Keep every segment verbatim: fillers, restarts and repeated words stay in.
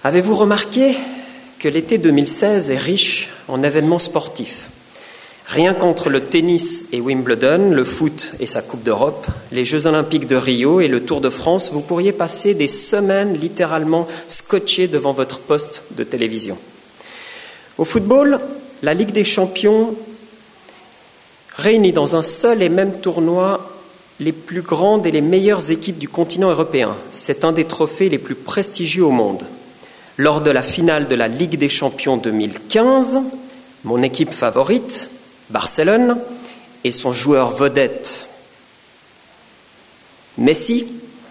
Avez-vous remarqué que l'été deux mille seize est riche en événements sportifs ? Rien qu'entre le tennis et Wimbledon, le foot et sa Coupe d'Europe, les Jeux Olympiques de Rio et le Tour de France, vous pourriez passer des semaines littéralement scotchés devant votre poste de télévision. Au football, la Ligue des Champions réunit dans un seul et même tournoi les plus grandes et les meilleures équipes du continent européen. C'est un des trophées les plus prestigieux au monde. Lors de la finale de la Ligue des Champions deux mille quinze, mon équipe favorite, Barcelone, et son joueur vedette, Messi,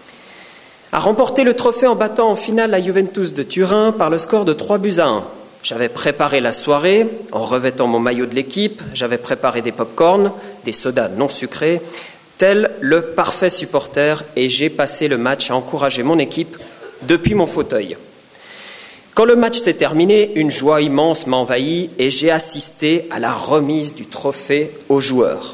a remporté le trophée en battant en finale la Juventus de Turin par le score de trois buts à un. J'avais préparé la soirée en revêtant mon maillot de l'équipe, j'avais préparé des pop-corn, des sodas non sucrés, tel le parfait supporter, et j'ai passé le match à encourager mon équipe depuis mon fauteuil. Quand le match s'est terminé, une joie immense m'a envahi et j'ai assisté à la remise du trophée aux joueurs.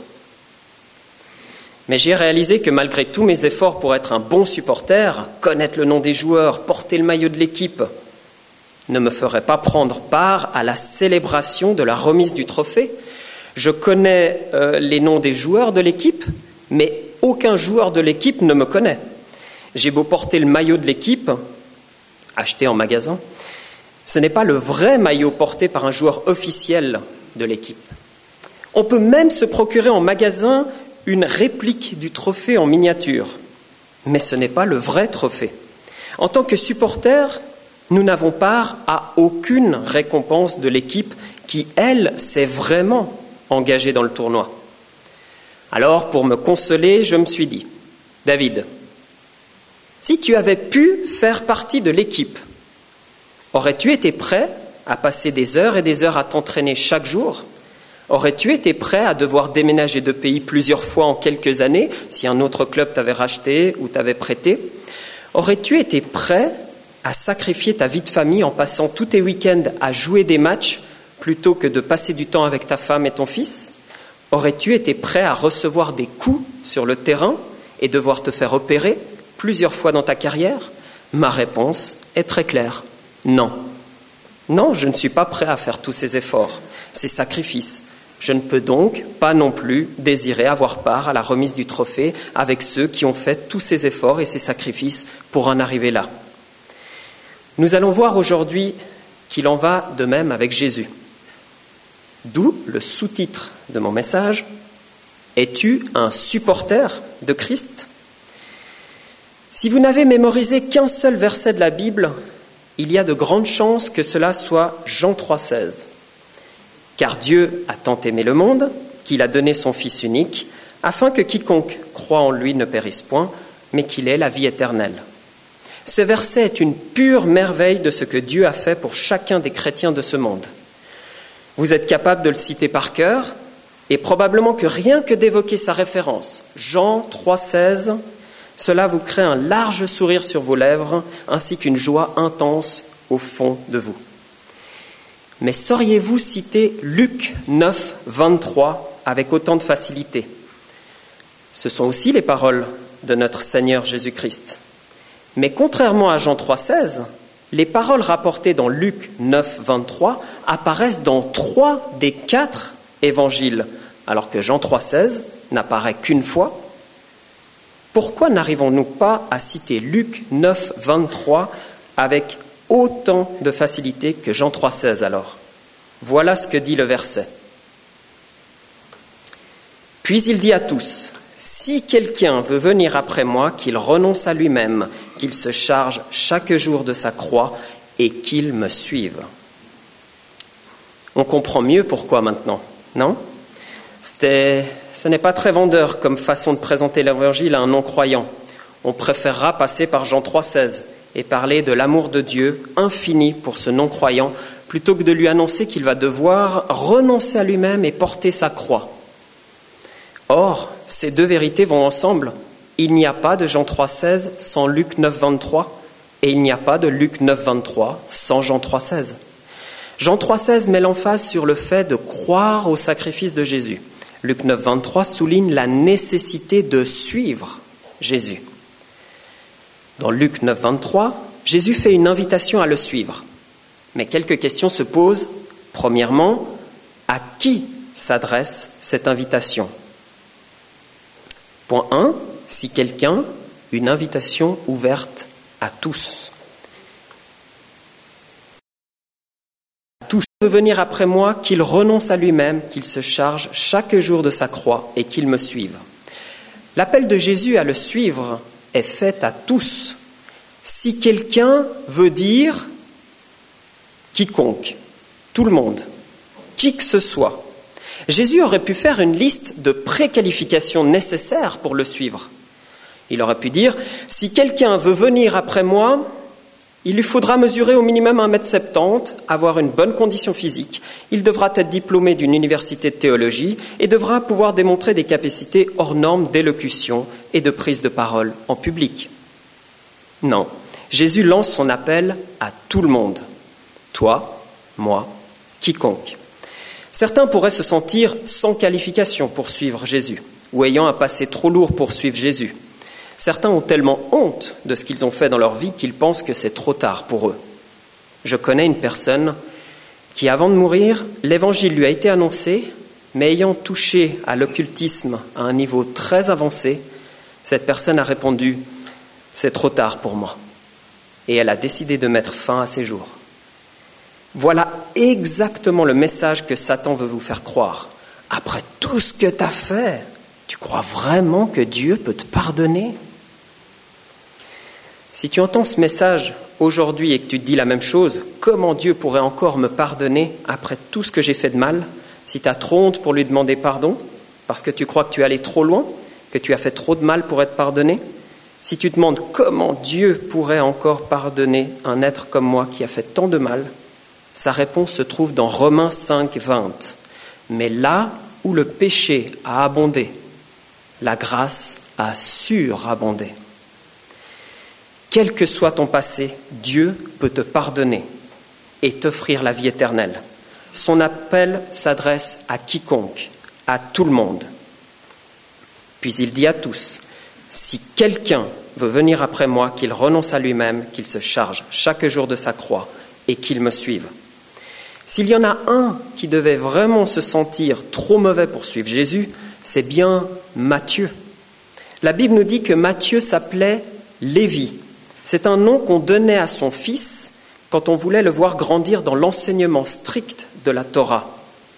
Mais j'ai réalisé que malgré tous mes efforts pour être un bon supporter, connaître le nom des joueurs, porter le maillot de l'équipe, ne me ferait pas prendre part à la célébration de la remise du trophée. Je connais euh, les noms des joueurs de l'équipe, mais aucun joueur de l'équipe ne me connaît. J'ai beau porter le maillot de l'équipe, acheté en magasin, ce n'est pas le vrai maillot porté par un joueur officiel de l'équipe. On peut même se procurer en magasin une réplique du trophée en miniature, mais ce n'est pas le vrai trophée. En tant que supporters, nous n'avons part à aucune récompense de l'équipe qui, elle, s'est vraiment engagée dans le tournoi. Alors, pour me consoler, je me suis dit, David, si tu avais pu faire partie de l'équipe, aurais-tu été prêt à passer des heures et des heures à t'entraîner chaque jour ? Aurais-tu été prêt à devoir déménager de pays plusieurs fois en quelques années si un autre club t'avait racheté ou t'avait prêté ? Aurais-tu été prêt à sacrifier ta vie de famille en passant tous tes week-ends à jouer des matchs plutôt que de passer du temps avec ta femme et ton fils ? Aurais-tu été prêt à recevoir des coups sur le terrain et devoir te faire opérer plusieurs fois dans ta carrière ? Ma réponse est très claire. Non. Non, je ne suis pas prêt à faire tous ces efforts, ces sacrifices. Je ne peux donc pas non plus désirer avoir part à la remise du trophée avec ceux qui ont fait tous ces efforts et ces sacrifices pour en arriver là. Nous allons voir aujourd'hui qu'il en va de même avec Jésus. D'où le sous-titre de mon message, « Es-tu un supporter de Christ ?» Si vous n'avez mémorisé qu'un seul verset de la Bible, il y a de grandes chances que cela soit Jean trois seize. « Car Dieu a tant aimé le monde qu'il a donné son Fils unique, afin que quiconque croit en lui ne périsse point, mais qu'il ait la vie éternelle. » Ce verset est une pure merveille de ce que Dieu a fait pour chacun des chrétiens de ce monde. Vous êtes capable de le citer par cœur, et probablement que rien que d'évoquer sa référence, Jean trois seize, cela vous crée un large sourire sur vos lèvres, ainsi qu'une joie intense au fond de vous. Mais sauriez-vous citer Luc neuf vingt-trois avec autant de facilité ? Ce sont aussi les paroles de notre Seigneur Jésus-Christ. Mais contrairement à Jean trois seize, les paroles rapportées dans Luc neuf vingt-trois apparaissent dans trois des quatre évangiles, alors que Jean trois seize n'apparaît qu'une fois. Pourquoi n'arrivons-nous pas à citer Luc neuf vingt-trois avec autant de facilité que Jean trois seize alors ? Voilà ce que dit le verset. « Puis il dit à tous, « Si quelqu'un veut venir après moi, qu'il renonce à lui-même, qu'il se charge chaque jour de sa croix et qu'il me suive. » On comprend mieux pourquoi maintenant, non ? C'était, ce n'est pas très vendeur comme façon de présenter l'évangile à un non-croyant. On préférera passer par Jean trois seize et parler de l'amour de Dieu infini pour ce non-croyant plutôt que de lui annoncer qu'il va devoir renoncer à lui-même et porter sa croix. Or, ces deux vérités vont ensemble. Il n'y a pas de Jean trois seize sans Luc neuf vingt-trois et il n'y a pas de Luc neuf vingt-trois sans Jean trois seize. Jean trois seize met l'emphase sur le fait de croire au sacrifice de Jésus. Luc neuf vingt-trois souligne la nécessité de suivre Jésus. Dans Luc neuf vingt-trois, Jésus fait une invitation à le suivre. Mais quelques questions se posent. Premièrement, à qui s'adresse cette invitation ? Point un, si quelqu'un, une invitation ouverte à tous. Tous veut venir après moi, qu'il renonce à lui-même, qu'il se charge chaque jour de sa croix et qu'il me suive. L'appel de Jésus à le suivre est fait à tous. Si quelqu'un veut dire quiconque, tout le monde, qui que ce soit. Jésus aurait pu faire une liste de préqualifications nécessaires pour le suivre. Il aurait pu dire, si quelqu'un veut venir après moi, il lui faudra mesurer au minimum un mètre soixante-dix, avoir une bonne condition physique, il devra être diplômé d'une université de théologie et devra pouvoir démontrer des capacités hors normes d'élocution et de prise de parole en public. Non, Jésus lance son appel à tout le monde. Toi, moi, quiconque. Certains pourraient se sentir sans qualification pour suivre Jésus, ou ayant un passé trop lourd pour suivre Jésus. Certains ont tellement honte de ce qu'ils ont fait dans leur vie qu'ils pensent que c'est trop tard pour eux. Je connais une personne qui, avant de mourir, l'évangile lui a été annoncé, mais ayant touché à l'occultisme à un niveau très avancé, cette personne a répondu « c'est trop tard pour moi ». Et elle a décidé de mettre fin à ses jours. Voilà exactement le message que Satan veut vous faire croire. Après tout ce que tu as fait, tu crois vraiment que Dieu peut te pardonner ? Si tu entends ce message aujourd'hui et que tu te dis la même chose, comment Dieu pourrait encore me pardonner après tout ce que j'ai fait de mal ? Si tu as trop honte pour lui demander pardon, parce que tu crois que tu es allé trop loin, que tu as fait trop de mal pour être pardonné ? Si tu te demandes comment Dieu pourrait encore pardonner un être comme moi qui a fait tant de mal ? Sa réponse se trouve dans Romains cinq, vingt. Mais là où le péché a abondé, la grâce a surabondé. Quel que soit ton passé, Dieu peut te pardonner et t'offrir la vie éternelle. Son appel s'adresse à quiconque, à tout le monde. Puis il dit à tous, si quelqu'un veut venir après moi, qu'il renonce à lui-même, qu'il se charge chaque jour de sa croix et qu'il me suive. S'il y en a un qui devait vraiment se sentir trop mauvais pour suivre Jésus, c'est bien Matthieu. La Bible nous dit que Matthieu s'appelait Lévi. C'est un nom qu'on donnait à son fils quand on voulait le voir grandir dans l'enseignement strict de la Torah.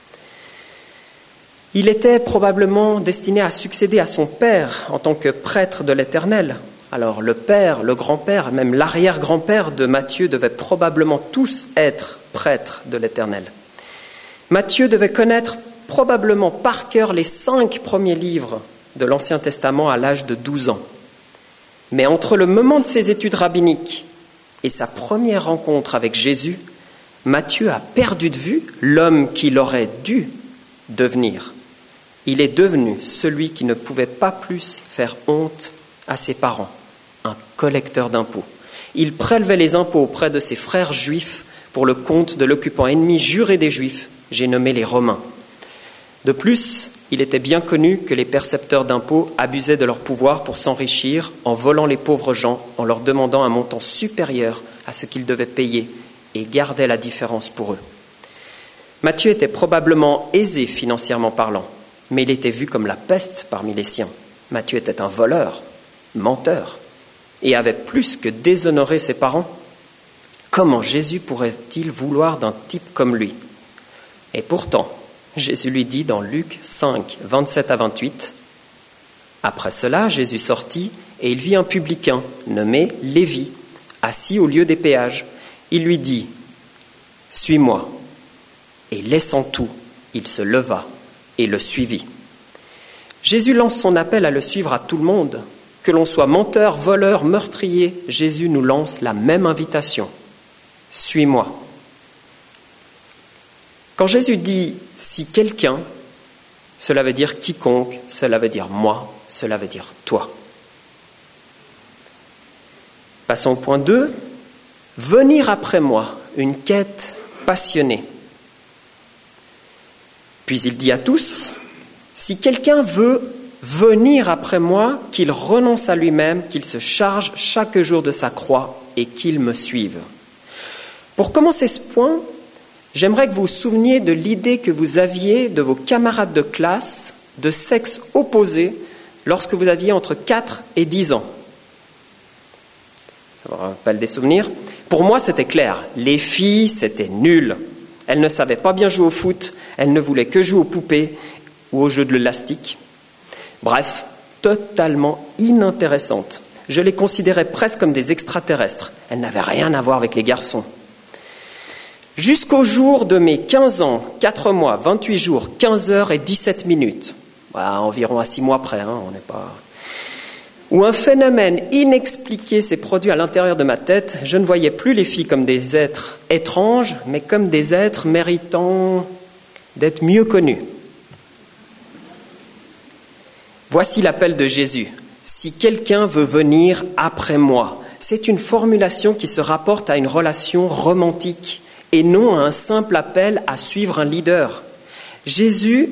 Il était probablement destiné à succéder à son père en tant que prêtre de l'Éternel. Alors le père, le grand-père, même l'arrière-grand-père de Matthieu devaient probablement tous être prêtres de l'Éternel. Matthieu devait connaître probablement par cœur les cinq premiers livres de l'Ancien Testament à l'âge de douze ans. Mais entre le moment de ses études rabbiniques et sa première rencontre avec Jésus, Matthieu a perdu de vue l'homme qu'il aurait dû devenir. Il est devenu celui qui ne pouvait pas plus faire honte à ses parents, un collecteur d'impôts. Il prélevait les impôts auprès de ses frères juifs pour le compte de l'occupant ennemi juré des Juifs, j'ai nommé les Romains. De plus, il était bien connu que les percepteurs d'impôts abusaient de leur pouvoir pour s'enrichir en volant les pauvres gens, en leur demandant un montant supérieur à ce qu'ils devaient payer et gardaient la différence pour eux. Matthieu était probablement aisé financièrement parlant, mais il était vu comme la peste parmi les siens. Matthieu était un voleur, menteur, et avait plus que déshonoré ses parents. Comment Jésus pourrait-il vouloir d'un type comme lui ? Et pourtant, Jésus lui dit dans Luc cinq, vingt-sept à vingt-huit, « Après cela, Jésus sortit et il vit un publicain nommé Lévi, assis au lieu des péages. Il lui dit, « Suis-moi. » Et laissant tout, il se leva et le suivit. Jésus lance son appel à le suivre à tout le monde. Que l'on soit menteur, voleur, meurtrier, Jésus nous lance la même invitation. « Suis-moi. » Quand Jésus dit « si quelqu'un », cela veut dire quiconque, cela veut dire moi, cela veut dire toi. Passons au point deux. Venir après moi, une quête passionnée. Puis il dit à tous, si quelqu'un veut venir après moi, qu'il renonce à lui-même, qu'il se charge chaque jour de sa croix et qu'ils me suivent. Pour commencer ce point, j'aimerais que vous vous souveniez de l'idée que vous aviez de vos camarades de classe de sexe opposé lorsque vous aviez entre quatre et dix ans. Ça vous rappelle des souvenirs ? Pour moi, c'était clair. Les filles, c'était nul. Elles ne savaient pas bien jouer au foot, elles ne voulaient que jouer aux poupées ou aux jeux de l'élastique. Bref, totalement inintéressantes. Je les considérais presque comme des extraterrestres. Elles n'avaient rien à voir avec les garçons. Jusqu'au jour de mes quinze ans, quatre mois, vingt-huit jours, quinze heures et dix-sept minutes. Bah, environ à six mois près, hein, on n'est pas... Où un phénomène inexpliqué s'est produit à l'intérieur de ma tête, je ne voyais plus les filles comme des êtres étranges, mais comme des êtres méritant d'être mieux connus. Voici l'appel de Jésus. Si quelqu'un veut venir après moi, c'est une formulation qui se rapporte à une relation romantique et non à un simple appel à suivre un leader. Jésus,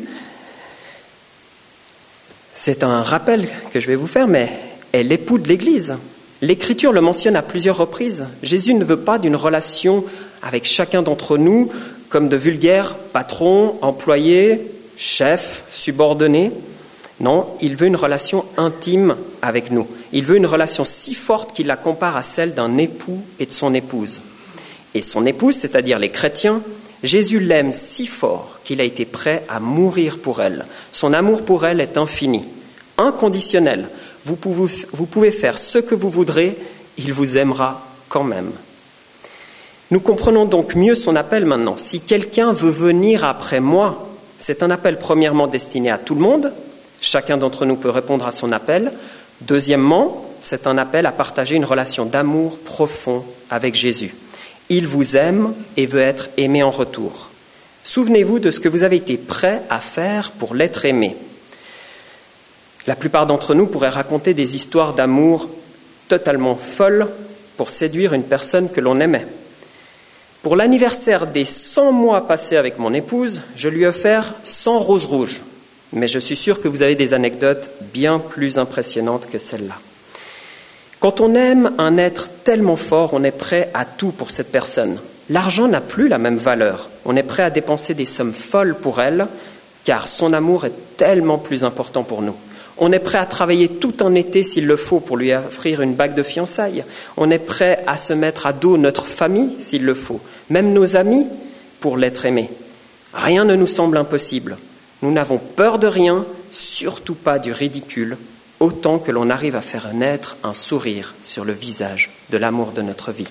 c'est un rappel que je vais vous faire, mais est l'époux de l'Église. L'Écriture le mentionne à plusieurs reprises. Jésus ne veut pas d'une relation avec chacun d'entre nous comme de vulgaires patrons, employés, chefs, subordonnés. Non, il veut une relation intime avec nous. Il veut une relation si forte qu'il la compare à celle d'un époux et de son épouse. Et son épouse, c'est-à-dire les chrétiens, Jésus l'aime si fort qu'il a été prêt à mourir pour elle. Son amour pour elle est infini, inconditionnel. Vous pouvez, vous pouvez faire ce que vous voudrez, il vous aimera quand même. Nous comprenons donc mieux son appel maintenant. Si quelqu'un veut venir après moi, c'est un appel premièrement destiné à tout le monde. Chacun d'entre nous peut répondre à son appel. Deuxièmement, c'est un appel à partager une relation d'amour profond avec Jésus. Il vous aime et veut être aimé en retour. Souvenez-vous de ce que vous avez été prêt à faire pour l'être aimé. La plupart d'entre nous pourraient raconter des histoires d'amour totalement folles pour séduire une personne que l'on aimait. Pour l'anniversaire des cent mois passés avec mon épouse, je lui ai offert cent roses rouges. Mais je suis sûr que vous avez des anecdotes bien plus impressionnantes que celle-là. Quand on aime un être tellement fort, on est prêt à tout pour cette personne. L'argent n'a plus la même valeur. On est prêt à dépenser des sommes folles pour elle, car son amour est tellement plus important pour nous. On est prêt à travailler tout un été s'il le faut pour lui offrir une bague de fiançailles. On est prêt à se mettre à dos notre famille s'il le faut, même nos amis pour l'être aimé. Rien ne nous semble impossible. Nous n'avons peur de rien, surtout pas du ridicule, autant que l'on arrive à faire naître un sourire sur le visage de l'amour de notre vie.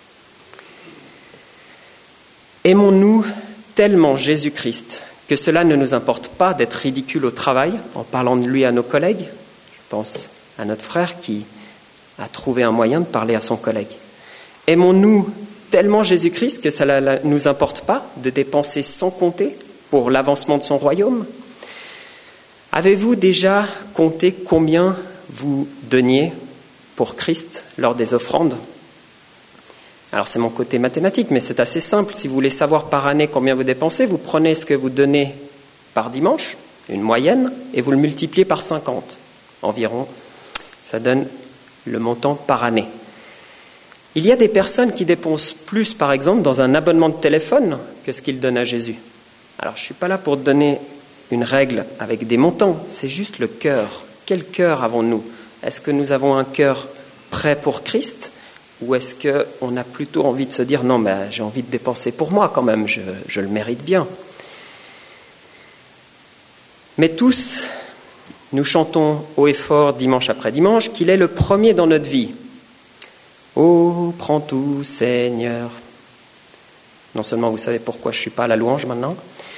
Aimons-nous tellement Jésus-Christ que cela ne nous importe pas d'être ridicule au travail en parlant de lui à nos collègues. Je pense à notre frère qui a trouvé un moyen de parler à son collègue. Aimons-nous tellement Jésus-Christ que cela ne nous importe pas de dépenser sans compter pour l'avancement de son royaume? Avez-vous déjà compté combien vous donniez pour Christ lors des offrandes? Alors c'est mon côté mathématique, mais c'est assez simple. Si vous voulez savoir par année combien vous dépensez, vous prenez ce que vous donnez par dimanche, une moyenne, et vous le multipliez par cinquante environ. Ça donne le montant par année. Il y a des personnes qui dépensent plus, par exemple, dans un abonnement de téléphone que ce qu'ils donnent à Jésus. Alors je ne suis pas là pour donner une règle avec des montants, c'est juste le cœur. Quel cœur avons-nous? Est-ce que nous avons un cœur prêt pour Christ? Ou est-ce qu'on a plutôt envie de se dire « Non, mais j'ai envie de dépenser pour moi quand même, je, je le mérite bien ». Mais tous, nous chantons haut et fort dimanche après dimanche qu'il est le premier dans notre vie. « Oh, prends tout, Seigneur ». Non seulement vous savez pourquoi je ne suis pas à la louange maintenant.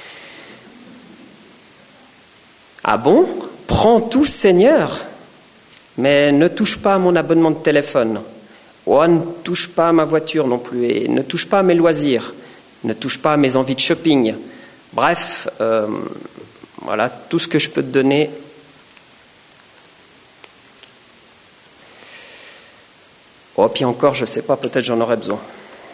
Ah bon? Prends tout, Seigneur, mais ne touche pas à mon abonnement de téléphone. Oh, ne touche pas à ma voiture non plus, et ne touche pas à mes loisirs, ne touche pas à mes envies de shopping. Bref, euh, voilà tout ce que je peux te donner. Oh, puis encore, je ne sais pas, peut-être j'en aurais besoin.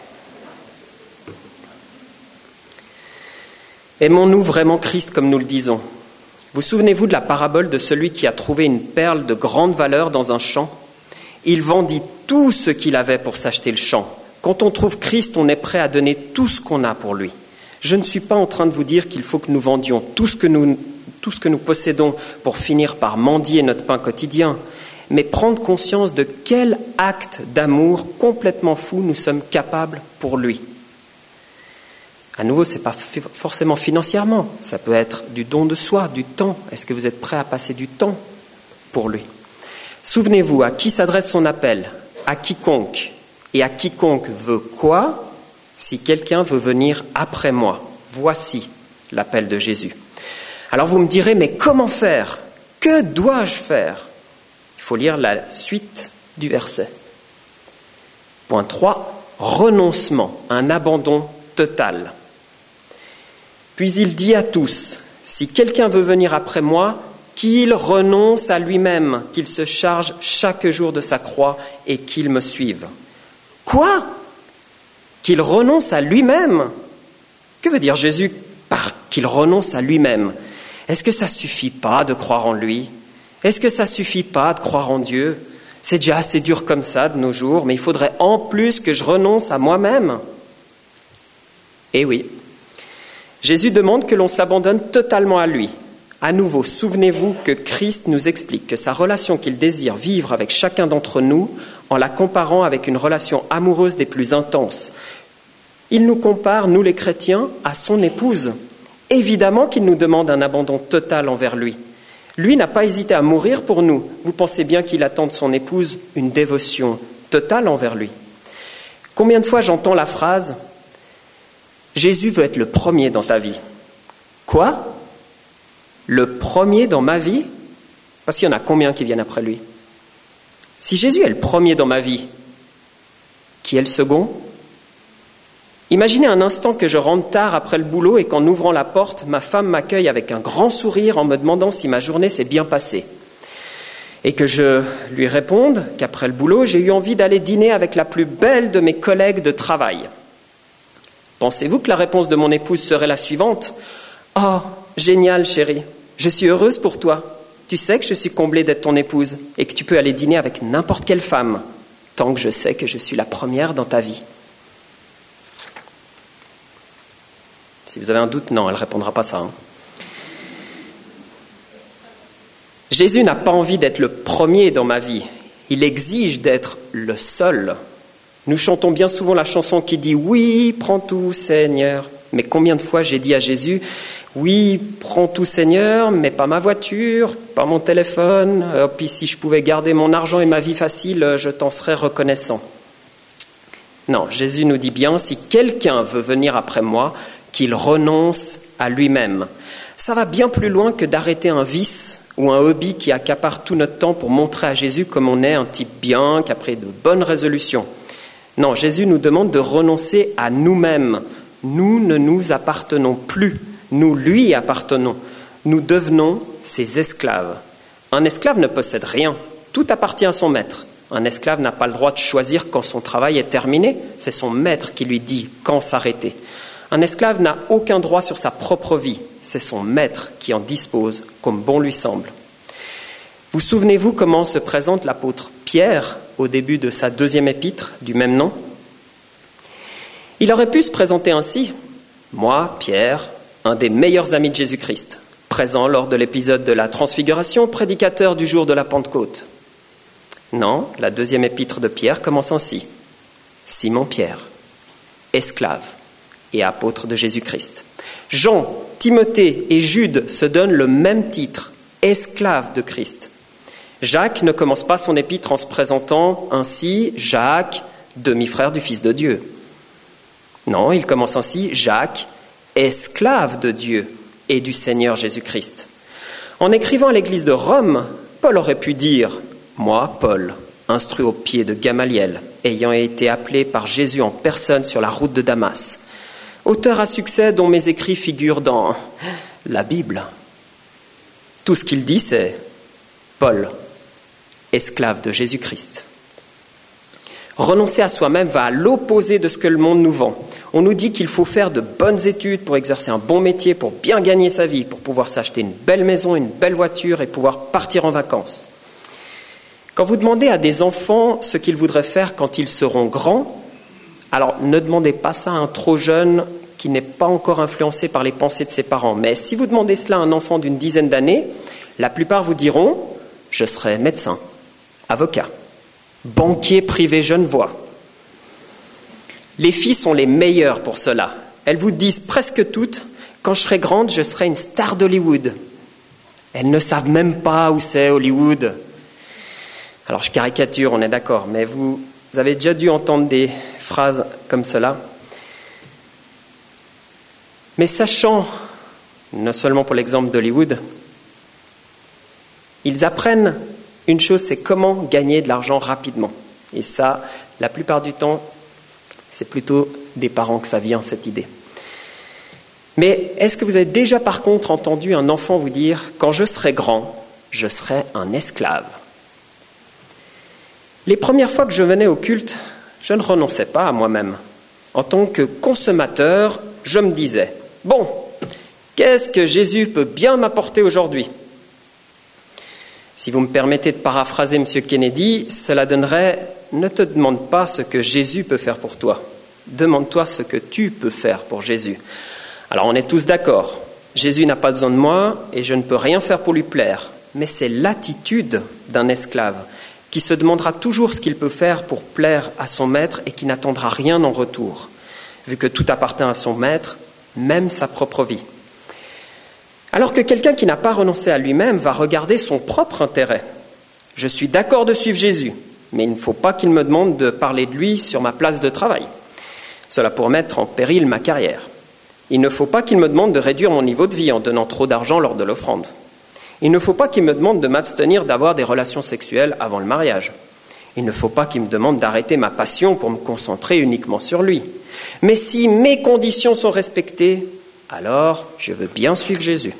Aimons-nous vraiment Christ comme nous le disons? Vous souvenez-vous de la parabole de celui qui a trouvé une perle de grande valeur dans un champ? Il vendit tout ce qu'il avait pour s'acheter le champ. Quand on trouve Christ, on est prêt à donner tout ce qu'on a pour lui. Je ne suis pas en train de vous dire qu'il faut que nous vendions tout ce que nous, tout ce que nous possédons pour finir par mendier notre pain quotidien, mais prendre conscience de quel acte d'amour complètement fou nous sommes capables pour lui. À nouveau, ce n'est pas forcément financièrement, ça peut être du don de soi, du temps. Est-ce que vous êtes prêt à passer du temps pour lui ? Souvenez-vous, à qui s'adresse son appel ? À quiconque. Et à quiconque veut quoi ? Si quelqu'un veut venir après moi. Voici l'appel de Jésus. Alors vous me direz, mais comment faire ? Que dois-je faire ? Il faut lire la suite du verset. Point trois, renoncement, un abandon total. Puis il dit à tous, si quelqu'un veut venir après moi, qu'il renonce à lui-même, qu'il se charge chaque jour de sa croix et qu'il me suive. Quoi ? Qu'il renonce à lui-même ? Que veut dire Jésus par qu'il renonce à lui-même ? Est-ce que ça ne suffit pas de croire en lui ? Est-ce que ça ne suffit pas de croire en Dieu ? C'est déjà assez dur comme ça de nos jours, mais il faudrait en plus que je renonce à moi-même. Eh oui, Jésus demande que l'on s'abandonne totalement à lui. À nouveau, souvenez-vous que Christ nous explique que sa relation qu'il désire vivre avec chacun d'entre nous, en la comparant avec une relation amoureuse des plus intenses. Il nous compare, nous les chrétiens, à son épouse. Évidemment qu'il nous demande un abandon total envers lui. Lui n'a pas hésité à mourir pour nous. Vous pensez bien qu'il attend de son épouse une dévotion totale envers lui. Combien de fois j'entends la phrase « Jésus veut être le premier dans ta vie ». Quoi ? Le premier dans ma vie ? Parce qu'il y en a combien qui viennent après lui ? Si Jésus est le premier dans ma vie, qui est le second ? Imaginez un instant que je rentre tard après le boulot et qu'en ouvrant la porte, ma femme m'accueille avec un grand sourire en me demandant si ma journée s'est bien passée. Et que je lui réponde qu'après le boulot, j'ai eu envie d'aller dîner avec la plus belle de mes collègues de travail. Pensez-vous que la réponse de mon épouse serait la suivante ? « Oh, génial chérie, je suis heureuse pour toi. Tu sais que je suis comblée d'être ton épouse et que tu peux aller dîner avec n'importe quelle femme, tant que je sais que je suis la première dans ta vie. » Si vous avez un doute, non, elle ne répondra pas ça. Hein. Jésus n'a pas envie d'être le premier dans ma vie. Il exige d'être le seul. Nous chantons bien souvent la chanson qui dit « Oui, prends tout, Seigneur ». Mais combien de fois j'ai dit à Jésus « Oui, prends tout, Seigneur, mais pas ma voiture, pas mon téléphone. Euh, puis si je pouvais garder mon argent et ma vie facile, je t'en serais reconnaissant. » Non, Jésus nous dit bien « Si quelqu'un veut venir après moi, qu'il renonce à lui-même. » Ça va bien plus loin que d'arrêter un vice ou un hobby qui accapare tout notre temps pour montrer à Jésus comme on est un type bien, qui a pris de bonnes résolutions. Non, Jésus nous demande de renoncer à nous-mêmes. Nous ne nous appartenons plus, nous lui appartenons. Nous devenons ses esclaves. Un esclave ne possède rien, tout appartient à son maître. Un esclave n'a pas le droit de choisir quand son travail est terminé, c'est son maître qui lui dit quand s'arrêter. Un esclave n'a aucun droit sur sa propre vie, c'est son maître qui en dispose comme bon lui semble. Vous souvenez-vous comment se présente l'apôtre Pierre au début de sa deuxième épître du même nom ? Il aurait pu se présenter ainsi. Moi, Pierre, un des meilleurs amis de Jésus-Christ, présent lors de l'épisode de la Transfiguration, prédicateur du jour de la Pentecôte. Non, la deuxième épître de Pierre commence ainsi. Simon-Pierre, esclave et apôtre de Jésus-Christ. Jean, Timothée et Jude se donnent le même titre, esclave de Christ. Jacques ne commence pas son épître en se présentant ainsi, Jacques, demi-frère du Fils de Dieu. Non, il commence ainsi, Jacques, esclave de Dieu et du Seigneur Jésus-Christ. En écrivant à l'église de Rome, Paul aurait pu dire « Moi, Paul, instruit au pied de Gamaliel, ayant été appelé par Jésus en personne sur la route de Damas, auteur à succès dont mes écrits figurent dans la Bible. » Tout ce qu'il dit, c'est « Paul, esclave de Jésus-Christ. » Renoncer à soi-même va à l'opposé de ce que le monde nous vend. On nous dit qu'il faut faire de bonnes études pour exercer un bon métier, pour bien gagner sa vie, pour pouvoir s'acheter une belle maison, une belle voiture et pouvoir partir en vacances. Quand vous demandez à des enfants ce qu'ils voudraient faire quand ils seront grands, alors ne demandez pas ça à un trop jeune qui n'est pas encore influencé par les pensées de ses parents. Mais si vous demandez cela à un enfant d'une dizaine d'années, la plupart vous diront « je serai médecin, avocat, banquier privé genevois ». Les filles sont les meilleures pour cela. Elles vous disent presque toutes « quand je serai grande, je serai une star d'Hollywood ». Elles ne savent même pas où c'est Hollywood. Alors je caricature, on est d'accord, mais vous avez déjà dû entendre des phrases comme cela. Mais sachant, non seulement pour l'exemple d'Hollywood, ils apprennent une chose, c'est comment gagner de l'argent rapidement. Et ça, la plupart du temps, c'est plutôt des parents que ça vient, cette idée. Mais est-ce que vous avez déjà par contre entendu un enfant vous dire « quand je serai grand, je serai un esclave ». Les premières fois que je venais au culte, je ne renonçais pas à moi-même. En tant que consommateur, je me disais « bon, qu'est-ce que Jésus peut bien m'apporter aujourd'hui ?» Si vous me permettez de paraphraser M. Kennedy, cela donnerait « ne te demande pas ce que Jésus peut faire pour toi, demande-toi ce que tu peux faire pour Jésus ». Alors on est tous d'accord, Jésus n'a pas besoin de moi et je ne peux rien faire pour lui plaire, mais c'est l'attitude d'un esclave qui se demandera toujours ce qu'il peut faire pour plaire à son maître et qui n'attendra rien en retour, vu que tout appartient à son maître, même sa propre vie. Alors que quelqu'un qui n'a pas renoncé à lui-même va regarder son propre intérêt. Je suis d'accord de suivre Jésus, mais il ne faut pas qu'il me demande de parler de lui sur ma place de travail. Cela pourrait mettre en péril ma carrière. Il ne faut pas qu'il me demande de réduire mon niveau de vie en donnant trop d'argent lors de l'offrande. Il ne faut pas qu'il me demande de m'abstenir d'avoir des relations sexuelles avant le mariage. Il ne faut pas qu'il me demande d'arrêter ma passion pour me concentrer uniquement sur lui. Mais si mes conditions sont respectées, alors je veux bien suivre Jésus.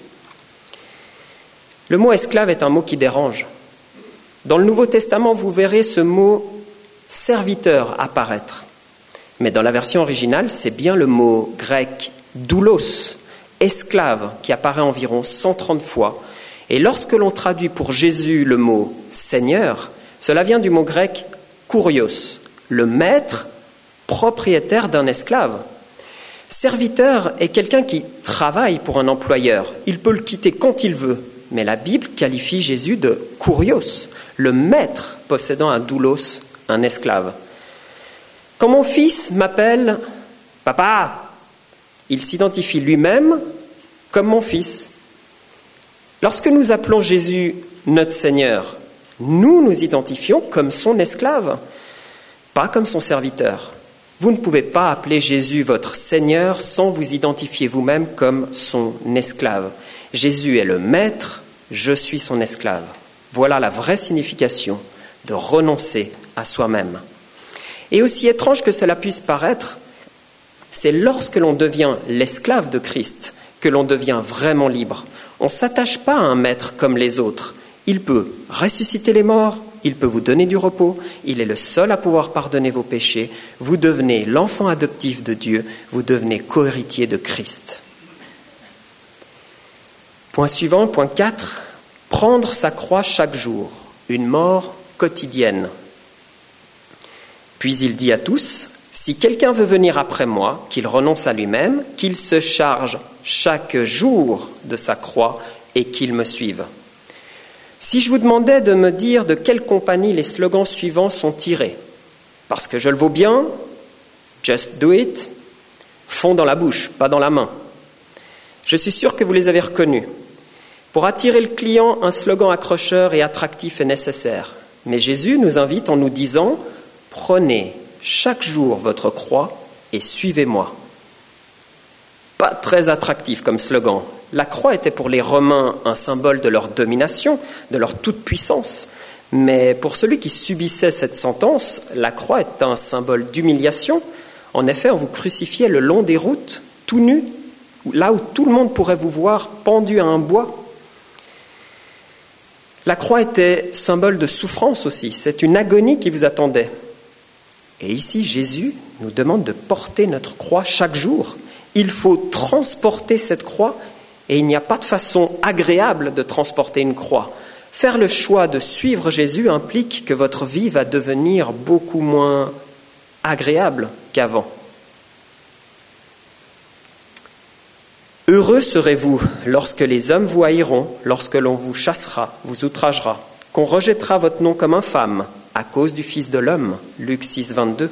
Le mot esclave est un mot qui dérange. Dans le Nouveau Testament, vous verrez ce mot serviteur apparaître. Mais dans la version originale, c'est bien le mot grec doulos, esclave, qui apparaît environ cent trente fois. Et lorsque l'on traduit pour Jésus le mot Seigneur, cela vient du mot grec kurios, le maître propriétaire d'un esclave. Serviteur est quelqu'un qui travaille pour un employeur. Il peut le quitter quand il veut. Mais la Bible qualifie Jésus de kurios, le maître possédant un doulos, un esclave. Quand mon fils m'appelle « Papa », il s'identifie lui-même comme mon fils. Lorsque nous appelons Jésus notre Seigneur, nous nous identifions comme son esclave, pas comme son serviteur. Vous ne pouvez pas appeler Jésus votre Seigneur sans vous identifier vous-même comme son esclave. Jésus est le maître, je suis son esclave. Voilà la vraie signification de renoncer à soi-même. Et aussi étrange que cela puisse paraître, c'est lorsque l'on devient l'esclave de Christ que l'on devient vraiment libre. On ne s'attache pas à un maître comme les autres. Il peut ressusciter les morts, il peut vous donner du repos, il est le seul à pouvoir pardonner vos péchés. Vous devenez l'enfant adoptif de Dieu, vous devenez co-héritier de Christ. Point suivant, point quatre, prendre sa croix chaque jour, une mort quotidienne. Puis il dit à tous, si quelqu'un veut venir après moi, qu'il renonce à lui-même, qu'il se charge chaque jour de sa croix et qu'il me suive. Si je vous demandais de me dire de quelle compagnie les slogans suivants sont tirés, parce que je le vaux bien, just do it, fond dans la bouche, pas dans la main. Je suis sûr que vous les avez reconnus. Pour attirer le client, un slogan accrocheur et attractif est nécessaire. Mais Jésus nous invite en nous disant « Prenez chaque jour votre croix et suivez-moi ». Pas très attractif comme slogan. La croix était pour les Romains un symbole de leur domination, de leur toute-puissance. Mais pour celui qui subissait cette sentence, la croix est un symbole d'humiliation. En effet, on vous crucifiait le long des routes, tout nu, là où tout le monde pourrait vous voir pendu à un bois. La croix était symbole de souffrance aussi. C'est une agonie qui vous attendait. Et ici, Jésus nous demande de porter notre croix chaque jour. Il faut transporter cette croix et il n'y a pas de façon agréable de transporter une croix. Faire le choix de suivre Jésus implique que votre vie va devenir beaucoup moins agréable qu'avant. Heureux serez-vous lorsque les hommes vous haïront, lorsque l'on vous chassera, vous outragera, qu'on rejettera votre nom comme infâme à cause du Fils de l'homme. Luc six, vingt-deux.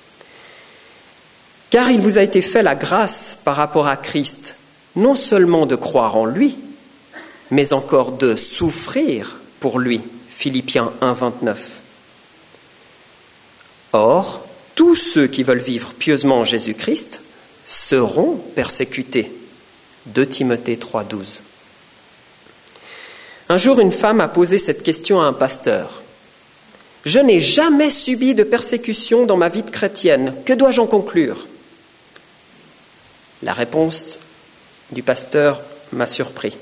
Car il vous a été fait la grâce par rapport à Christ, non seulement de croire en lui, mais encore de souffrir pour lui. Philippiens un, vingt-neuf. Or, tous ceux qui veulent vivre pieusement en Jésus-Christ seront persécutés. deux Timothée trois, douze. Un jour, une femme a posé cette question à un pasteur. « Je n'ai jamais subi de persécution dans ma vie de chrétienne. Que dois-je en conclure ?» La réponse du pasteur m'a surpris.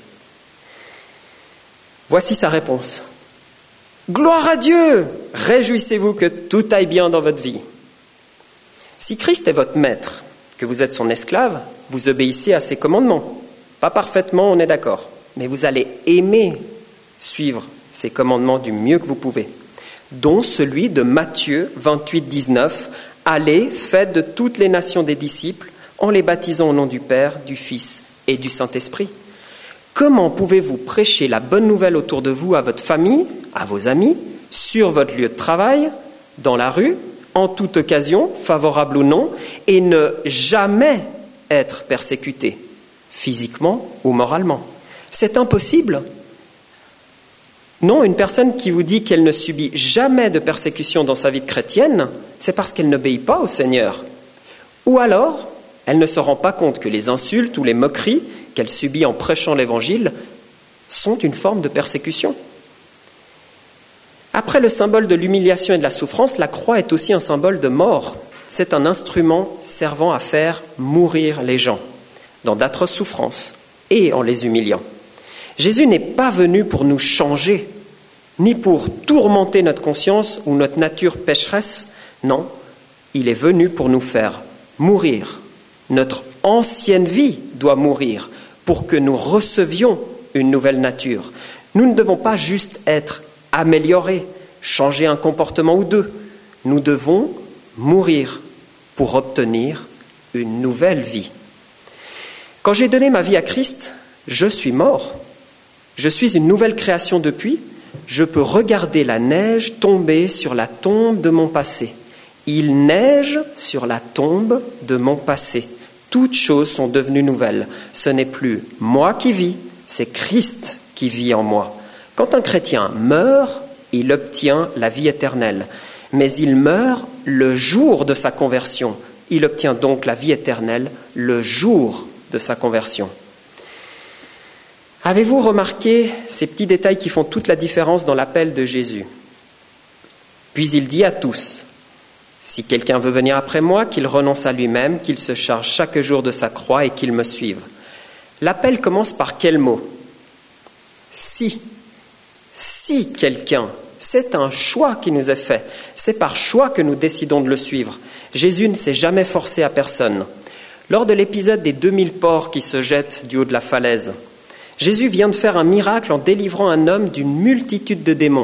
Voici sa réponse. « Gloire à Dieu! Réjouissez-vous que tout aille bien dans votre vie. Si Christ est votre maître, que vous êtes son esclave, vous obéissez à ses commandements. Pas parfaitement, on est d'accord, mais vous allez aimer suivre ses commandements du mieux que vous pouvez, dont celui de Matthieu vingt-huit, dix-neuf. « Allez, faites de toutes les nations des disciples, en les baptisant au nom du Père, du Fils et du Saint-Esprit. » Comment pouvez-vous prêcher la bonne nouvelle autour de vous à votre famille, à vos amis, sur votre lieu de travail, dans la rue, en toute occasion, favorable ou non, et ne jamais être persécuté, physiquement ou moralement? C'est impossible. Non, une personne qui vous dit qu'elle ne subit jamais de persécution dans sa vie de chrétienne, c'est parce qu'elle n'obéit pas au Seigneur. Ou alors, elle ne se rend pas compte que les insultes ou les moqueries qu'elle subit en prêchant l'Évangile sont une forme de persécution. Après le symbole de l'humiliation et de la souffrance, la croix est aussi un symbole de mort. C'est un instrument servant à faire mourir les gens dans d'atroces souffrances et en les humiliant. Jésus n'est pas venu pour nous changer, ni pour tourmenter notre conscience ou notre nature pécheresse. Non, il est venu pour nous faire mourir. Notre ancienne vie doit mourir pour que nous recevions une nouvelle nature. Nous ne devons pas juste être améliorés, changer un comportement ou deux. Nous devons mourir pour obtenir une nouvelle vie. Quand j'ai donné ma vie à Christ, je suis mort. Je suis une nouvelle création depuis. Je peux regarder la neige tomber sur la tombe de mon passé. Il neige sur la tombe de mon passé. Toutes choses sont devenues nouvelles. Ce n'est plus moi qui vis, c'est Christ qui vit en moi. Quand un chrétien meurt, il obtient la vie éternelle. Mais il meurt le jour de sa conversion. Il obtient donc la vie éternelle le jour de sa conversion. Avez-vous remarqué ces petits détails qui font toute la différence dans l'appel de Jésus? Puis il dit à tous, « Si quelqu'un veut venir après moi, qu'il renonce à lui-même, qu'il se charge chaque jour de sa croix et qu'il me suive. » L'appel commence par quel mot? Si. Si quelqu'un, c'est un choix qui nous est fait. C'est par choix que nous décidons de le suivre. Jésus ne s'est jamais forcé à personne. Lors de l'épisode des deux mille porcs qui se jettent du haut de la falaise, Jésus vient de faire un miracle en délivrant un homme d'une multitude de démons.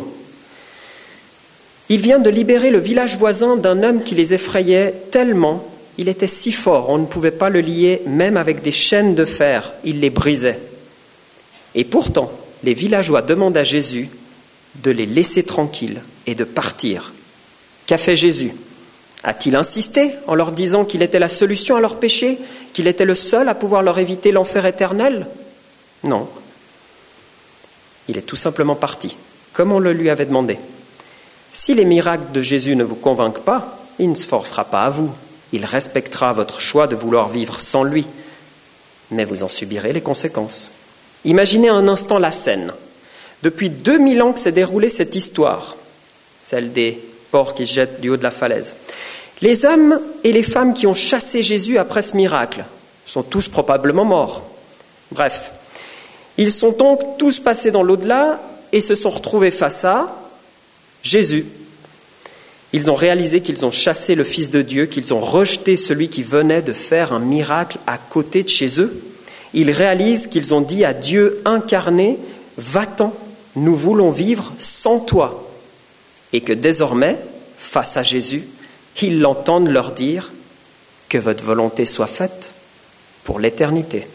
Il vient de libérer le village voisin d'un homme qui les effrayait tellement, il était si fort, on ne pouvait pas le lier même avec des chaînes de fer, il les brisait. Et pourtant, les villageois demandent à Jésus de les laisser tranquilles et de partir. Qu'a fait Jésus? A-t-il insisté en leur disant qu'il était la solution à leur péché, qu'il était le seul à pouvoir leur éviter l'enfer éternel? Non. Il est tout simplement parti, comme on le lui avait demandé. Si les miracles de Jésus ne vous convainquent pas, il ne se forcera pas à vous. Il respectera votre choix de vouloir vivre sans lui. Mais vous en subirez les conséquences. Imaginez un instant la scène. Depuis deux mille ans que s'est déroulée cette histoire, celle des porcs qui se jettent du haut de la falaise. Les hommes et les femmes qui ont chassé Jésus après ce miracle sont tous probablement morts. Bref, ils sont donc tous passés dans l'au-delà et se sont retrouvés face à Jésus. Ils ont réalisé qu'ils ont chassé le Fils de Dieu, qu'ils ont rejeté celui qui venait de faire un miracle à côté de chez eux. Ils réalisent qu'ils ont dit à Dieu incarné, « Va-t'en, nous voulons vivre sans toi. Et que désormais, face à Jésus, ils l'entendent leur dire que votre volonté soit faite pour l'éternité.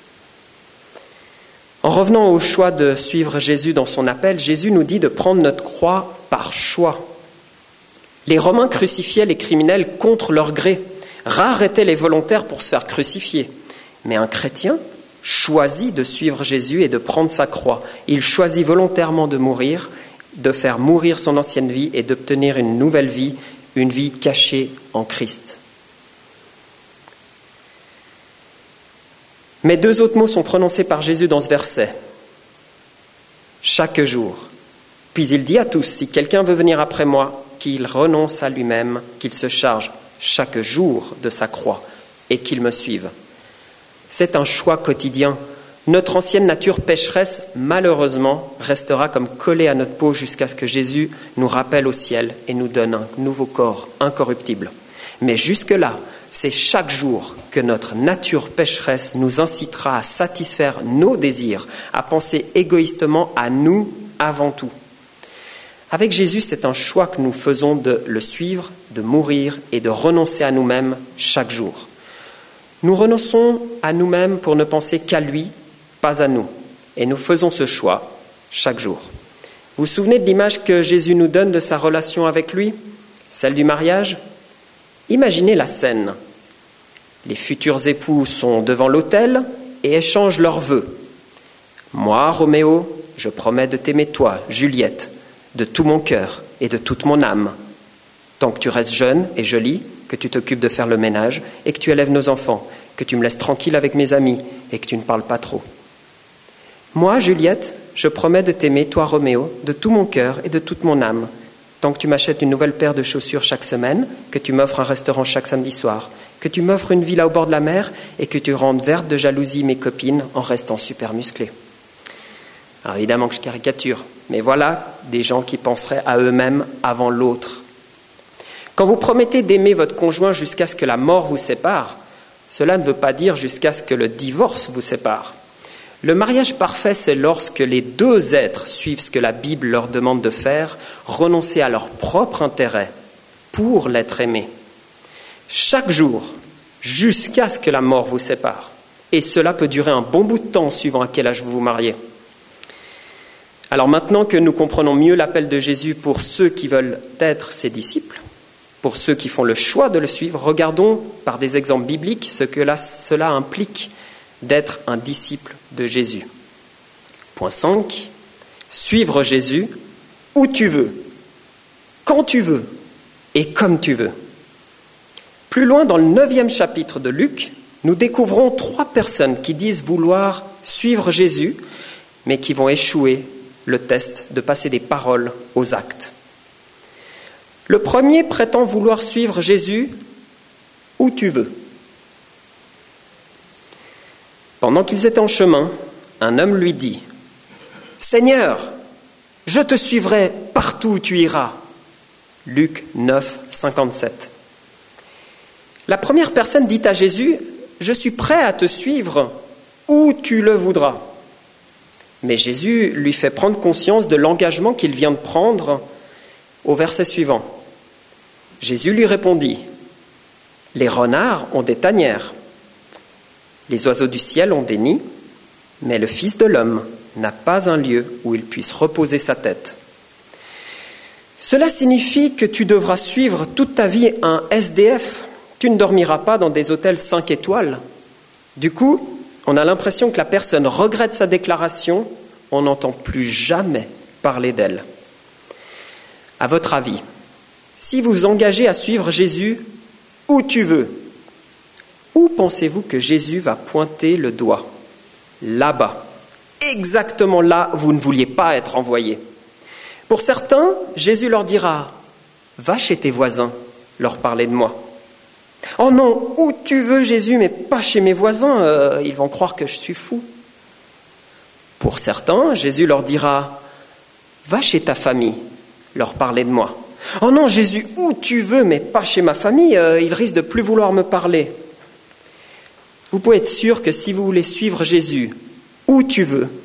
En revenant au choix de suivre Jésus dans son appel, Jésus nous dit de prendre notre croix par choix. Les Romains crucifiaient les criminels contre leur gré. Rares étaient les volontaires pour se faire crucifier. Mais un chrétien choisit de suivre Jésus et de prendre sa croix. Il choisit volontairement de mourir, de faire mourir son ancienne vie et d'obtenir une nouvelle vie, une vie cachée en Christ. Mais deux autres mots sont prononcés par Jésus dans ce verset. Chaque jour. Puis il dit à tous, si quelqu'un veut venir après moi, qu'il renonce à lui-même, qu'il se charge chaque jour de sa croix et qu'il me suive. C'est un choix quotidien. Notre ancienne nature pécheresse, malheureusement, restera comme collée à notre peau jusqu'à ce que Jésus nous rappelle au ciel et nous donne un nouveau corps incorruptible. Mais jusque-là, c'est chaque jour que notre nature pécheresse nous incitera à satisfaire nos désirs, à penser égoïstement à nous avant tout. Avec Jésus, c'est un choix que nous faisons de le suivre, de mourir et de renoncer à nous-mêmes chaque jour. Nous renonçons à nous-mêmes pour ne penser qu'à lui, pas à nous. Et nous faisons ce choix chaque jour. Vous vous souvenez de l'image que Jésus nous donne de sa relation avec lui, celle du mariage ? Imaginez la scène. Les futurs époux sont devant l'autel et échangent leurs vœux. Moi, Roméo, je promets de t'aimer toi, Juliette, de tout mon cœur et de toute mon âme, tant que tu restes jeune et jolie, que tu t'occupes de faire le ménage et que tu élèves nos enfants, que tu me laisses tranquille avec mes amis et que tu ne parles pas trop. Moi, Juliette, je promets de t'aimer, toi, Roméo, de tout mon cœur et de toute mon âme, tant que tu m'achètes une nouvelle paire de chaussures chaque semaine, que tu m'offres un restaurant chaque samedi soir, que tu m'offres une villa au bord de la mer et que tu rendes vertes de jalousie mes copines en restant super musclées. Alors évidemment que je caricature, mais voilà des gens qui penseraient à eux-mêmes avant l'autre. Quand vous promettez d'aimer votre conjoint jusqu'à ce que la mort vous sépare, cela ne veut pas dire jusqu'à ce que le divorce vous sépare. Le mariage parfait, c'est lorsque les deux êtres suivent ce que la Bible leur demande de faire, renoncer à leur propre intérêt pour l'être aimé. Chaque jour, jusqu'à ce que la mort vous sépare. Et cela peut durer un bon bout de temps suivant à quel âge vous vous mariez. Alors maintenant que nous comprenons mieux l'appel de Jésus pour ceux qui veulent être ses disciples, pour ceux qui font le choix de le suivre, regardons par des exemples bibliques ce que là, cela implique d'être un disciple de Jésus. Point cinq. Suivre Jésus où tu veux, quand tu veux et comme tu veux. Plus loin dans le neuvième chapitre de Luc, nous découvrons trois personnes qui disent vouloir suivre Jésus, mais qui vont échouer le test de passer des paroles aux actes. Le premier prétend vouloir suivre Jésus où tu veux. Pendant qu'ils étaient en chemin, un homme lui dit « Seigneur, je te suivrai partout où tu iras. » Luc neuf, cinquante-sept. La première personne dit à Jésus « Je suis prêt à te suivre où tu le voudras. » Mais Jésus lui fait prendre conscience de l'engagement qu'il vient de prendre au verset suivant. Jésus lui répondit « Les renards ont des tanières. Les oiseaux du ciel ont des nids, mais le Fils de l'homme n'a pas un lieu où il puisse reposer sa tête. » Cela signifie que tu devras suivre toute ta vie un S D F. Tu ne dormiras pas dans des hôtels cinq étoiles. Du coup, on a l'impression que la personne regrette sa déclaration, on n'entend plus jamais parler d'elle. À votre avis, si vous vous engagez à suivre Jésus où tu veux, où pensez-vous que Jésus va pointer le doigt ? Là-bas, exactement là où vous ne vouliez pas être envoyé. Pour certains, Jésus leur dira « Va chez tes voisins, leur parler de moi. » « Oh non, où tu veux Jésus, mais pas chez mes voisins, euh, ils vont croire que je suis fou. » Pour certains, Jésus leur dira « Va chez ta famille, leur parler de moi. »« Oh non, Jésus, où tu veux, mais pas chez ma famille, euh, ils risquent de plus vouloir me parler. » Vous pouvez être sûr que si vous voulez suivre Jésus où tu veux,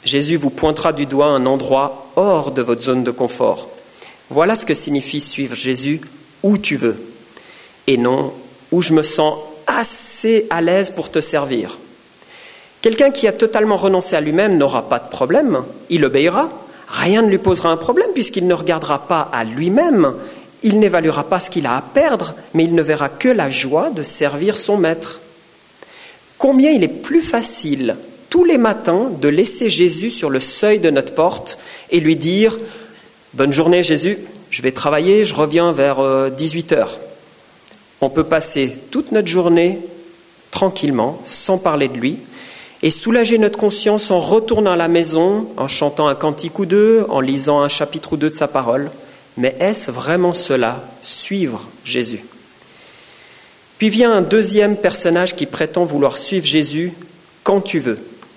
Jésus vous pointera du doigt un endroit hors de votre zone de confort. Voilà ce que signifie suivre Jésus où tu veux, et non où je me sens assez à l'aise pour te servir. Quelqu'un qui a totalement renoncé à lui-même n'aura pas de problème, il obéira. Rien ne lui posera un problème puisqu'il ne regardera pas à lui-même, il n'évaluera pas ce qu'il a à perdre, mais il ne verra que la joie de servir son maître. Combien il est plus facile tous les matins de laisser Jésus sur le seuil de notre porte et lui dire « Bonne journée Jésus, je vais travailler, je reviens vers dix-huit heures ». On peut passer toute notre journée tranquillement, sans parler de lui, et soulager notre conscience en retournant à la maison, en chantant un cantique ou deux, en lisant un chapitre ou deux de sa parole. Mais est-ce vraiment cela, suivre Jésus ? Puis vient un deuxième personnage qui prétend vouloir suivre Jésus quand tu veux.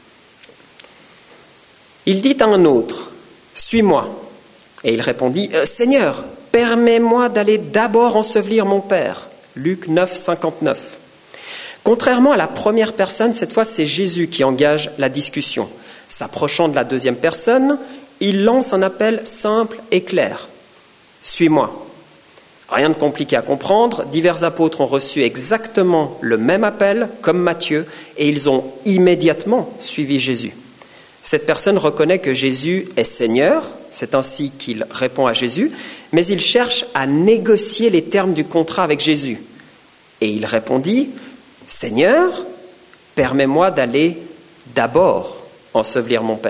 Il dit à un autre, « Suis-moi ». Et il répondit, « Seigneur, permets-moi d'aller d'abord ensevelir mon père ». Luc neuf, cinquante-neuf. Contrairement à la première personne, cette fois c'est Jésus qui engage la discussion. S'approchant de la deuxième personne, il lance un appel simple et clair. « Suis-moi ». Rien de compliqué à comprendre, divers apôtres ont reçu exactement le même appel, comme Matthieu, et ils ont immédiatement suivi Jésus. Cette personne reconnaît que Jésus est Seigneur, c'est ainsi qu'il répond à Jésus, mais il cherche à négocier les termes du contrat avec Jésus. Et il répondit, « Seigneur, permets-moi d'aller d'abord ensevelir mon père. »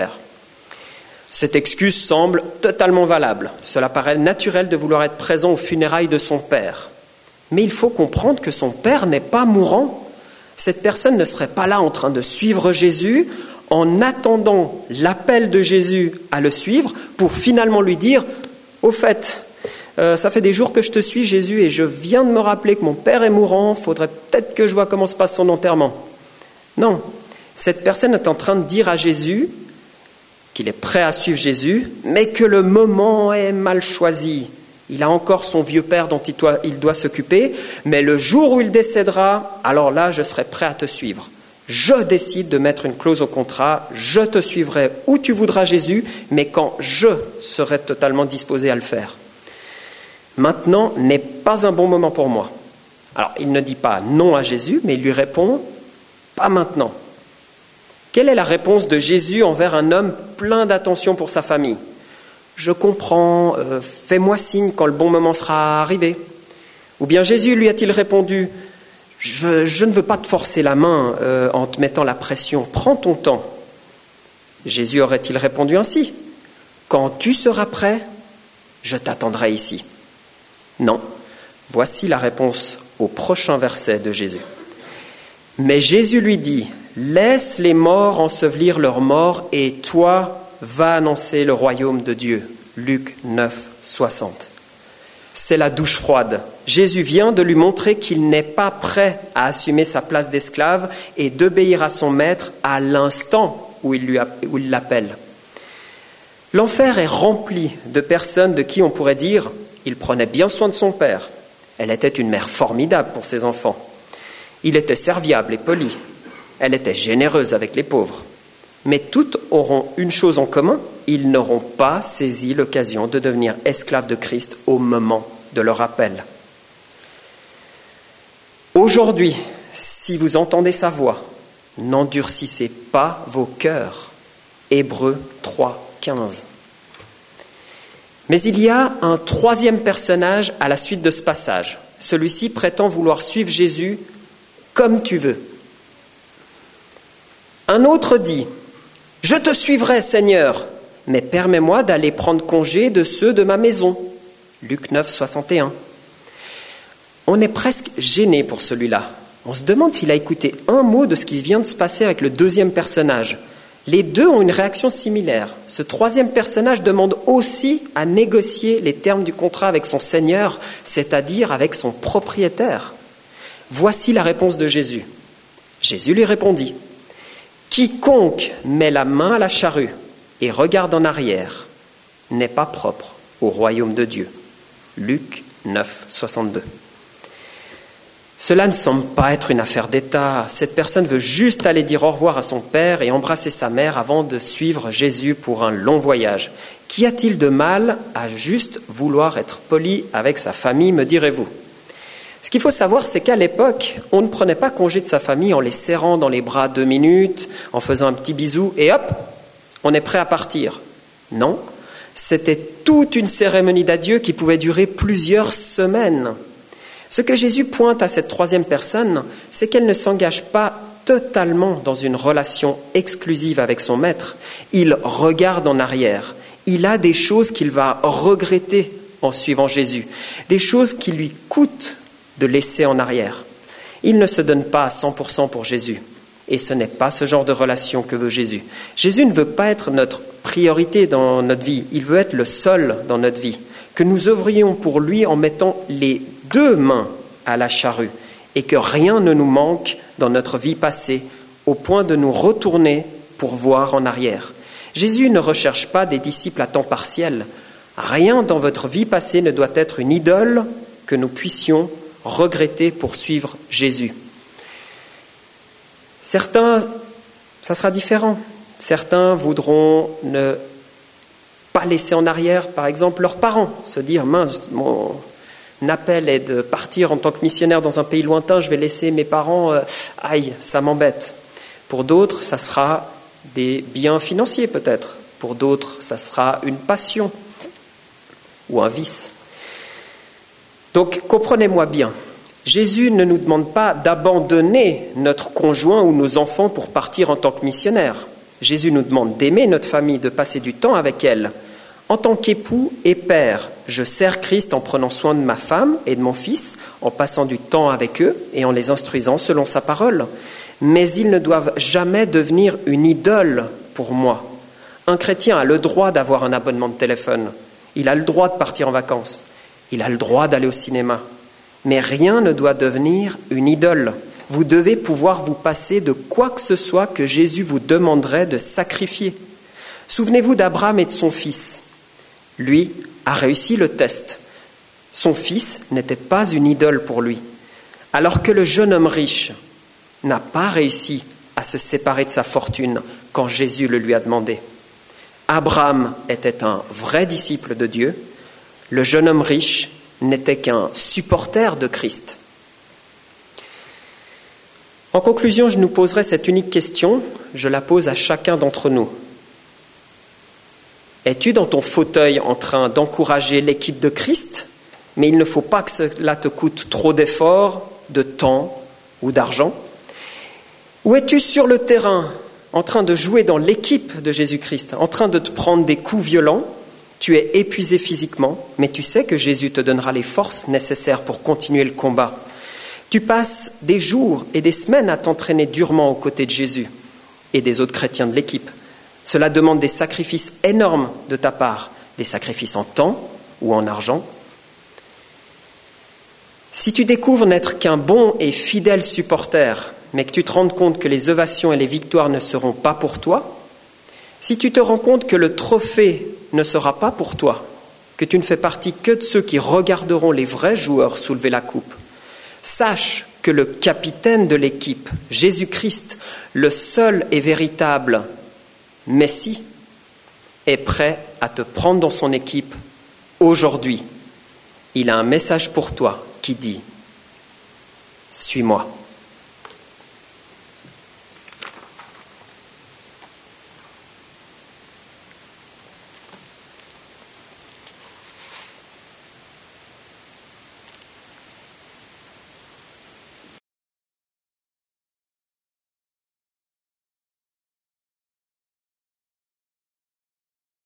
Cette excuse semble totalement valable. Cela paraît naturel de vouloir être présent aux funérailles de son père. Mais il faut comprendre que son père n'est pas mourant. Cette personne ne serait pas là en train de suivre Jésus en attendant l'appel de Jésus à le suivre pour finalement lui dire « Au fait, euh, ça fait des jours que je te suis Jésus et je viens de me rappeler que mon père est mourant, il faudrait peut-être que je vois comment se passe son enterrement. » Non, cette personne est en train de dire à Jésus qu'il est prêt à suivre Jésus, mais que le moment est mal choisi. Il a encore son vieux père dont il doit, il doit s'occuper, mais le jour où il décédera, alors là, je serai prêt à te suivre. Je décide de mettre une clause au contrat, je te suivrai où tu voudras Jésus, mais quand je serai totalement disposé à le faire. Maintenant n'est pas un bon moment pour moi. Alors, il ne dit pas non à Jésus, mais il lui répond « pas maintenant ». Quelle est la réponse de Jésus envers un homme plein d'attention pour sa famille ? « Je comprends, euh, fais-moi signe quand le bon moment sera arrivé. » Ou bien Jésus lui a-t-il répondu « Je, je ne veux pas te forcer la main euh, en te mettant la pression, prends ton temps. » Jésus aurait-il répondu ainsi ? « Quand tu seras prêt, je t'attendrai ici. » Non, voici la réponse au prochain verset de Jésus. Mais Jésus lui dit, « Laisse les morts ensevelir leurs morts et toi, va annoncer le royaume de Dieu. » Luc neuf, soixante. C'est la douche froide. Jésus vient de lui montrer qu'il n'est pas prêt à assumer sa place d'esclave et d'obéir à son maître à l'instant où il, lui a, où il l'appelle. L'enfer est rempli de personnes de qui on pourrait dire « il prenait bien soin de son père. Elle était une mère formidable pour ses enfants. Il était serviable et poli. Elle était généreuse avec les pauvres. » Mais toutes auront une chose en commun, ils n'auront pas saisi l'occasion de devenir esclaves de Christ au moment de leur appel. Aujourd'hui, si vous entendez sa voix, n'endurcissez pas vos cœurs. Hébreux trois, quinze. Mais il y a un troisième personnage à la suite de ce passage. Celui-ci prétend vouloir suivre Jésus comme tu veux. Un autre dit « Je te suivrai, Seigneur, mais permets-moi d'aller prendre congé de ceux de ma maison. » Luc neuf, soixante et un. On est presque gêné pour celui-là. On se demande s'il a écouté un mot de ce qui vient de se passer avec le deuxième personnage. Les deux ont une réaction similaire. Ce troisième personnage demande aussi à négocier les termes du contrat avec son Seigneur, c'est-à-dire avec son propriétaire. Voici la réponse de Jésus. Jésus lui répondit « Quiconque met la main à la charrue et regarde en arrière n'est pas propre au royaume de Dieu. » Luc neuf, soixante-deux. Cela ne semble pas être une affaire d'État. Cette personne veut juste aller dire au revoir à son père et embrasser sa mère avant de suivre Jésus pour un long voyage. Qu'y a-t-il de mal à juste vouloir être poli avec sa famille, me direz-vous ? Ce qu'il faut savoir, c'est qu'à l'époque, on ne prenait pas congé de sa famille en les serrant dans les bras deux minutes, en faisant un petit bisou et hop, on est prêt à partir. Non, c'était toute une cérémonie d'adieu qui pouvait durer plusieurs semaines. Ce que Jésus pointe à cette troisième personne, c'est qu'elle ne s'engage pas totalement dans une relation exclusive avec son maître. Il regarde en arrière. Il a des choses qu'il va regretter en suivant Jésus, des choses qui lui coûtent de laisser en arrière. Il ne se donne pas à cent pour cent pour Jésus. Et ce n'est pas ce genre de relation que veut Jésus. Jésus ne veut pas être notre priorité dans notre vie. Il veut être le seul dans notre vie. Que nous œuvrions pour lui en mettant les deux mains à la charrue et que rien ne nous manque dans notre vie passée au point de nous retourner pour voir en arrière. Jésus ne recherche pas des disciples à temps partiel. Rien dans votre vie passée ne doit être une idole que nous puissions regretter pour suivre Jésus. Certains, ça sera différent. Certains voudront ne pas laisser en arrière, par exemple, leurs parents, se dire « mince, mon appel est de partir en tant que missionnaire dans un pays lointain, je vais laisser mes parents, euh, aïe, ça m'embête ». Pour d'autres, ça sera des biens financiers peut-être. Pour d'autres, ça sera une passion ou un vice. Donc, comprenez-moi bien, Jésus ne nous demande pas d'abandonner notre conjoint ou nos enfants pour partir en tant que missionnaire. Jésus nous demande d'aimer notre famille, de passer du temps avec elle. En tant qu'époux et père, je sers Christ en prenant soin de ma femme et de mon fils, en passant du temps avec eux et en les instruisant selon sa parole. Mais ils ne doivent jamais devenir une idole pour moi. Un chrétien a le droit d'avoir un abonnement de téléphone. Il a le droit de partir en vacances. Il a le droit d'aller au cinéma. Mais rien ne doit devenir une idole. Vous devez pouvoir vous passer de quoi que ce soit que Jésus vous demanderait de sacrifier. Souvenez-vous d'Abraham et de son fils. Lui a réussi le test. Son fils n'était pas une idole pour lui. Alors que le jeune homme riche n'a pas réussi à se séparer de sa fortune quand Jésus le lui a demandé. Abraham était un vrai disciple de Dieu. Le jeune homme riche n'était qu'un supporter de Christ. En conclusion, je nous poserai cette unique question, je la pose à chacun d'entre nous. Es-tu dans ton fauteuil en train d'encourager l'équipe de Christ, mais il ne faut pas que cela te coûte trop d'efforts, de temps ou d'argent? Ou es-tu sur le terrain, en train de jouer dans l'équipe de Jésus-Christ, en train de te prendre des coups violents? Tu es épuisé physiquement, mais tu sais que Jésus te donnera les forces nécessaires pour continuer le combat. Tu passes des jours et des semaines à t'entraîner durement aux côtés de Jésus et des autres chrétiens de l'équipe. Cela demande des sacrifices énormes de ta part, des sacrifices en temps ou en argent. Si tu découvres n'être qu'un bon et fidèle supporter, mais que tu te rends compte que les ovations et les victoires ne seront pas pour toi, si tu te rends compte que le trophée ne sera pas pour toi, que tu ne fais partie que de ceux qui regarderont les vrais joueurs soulever la coupe, sache que le capitaine de l'équipe, Jésus-Christ, le seul et véritable Messie, est prêt à te prendre dans son équipe aujourd'hui. Il a un message pour toi qui dit « Suis-moi ».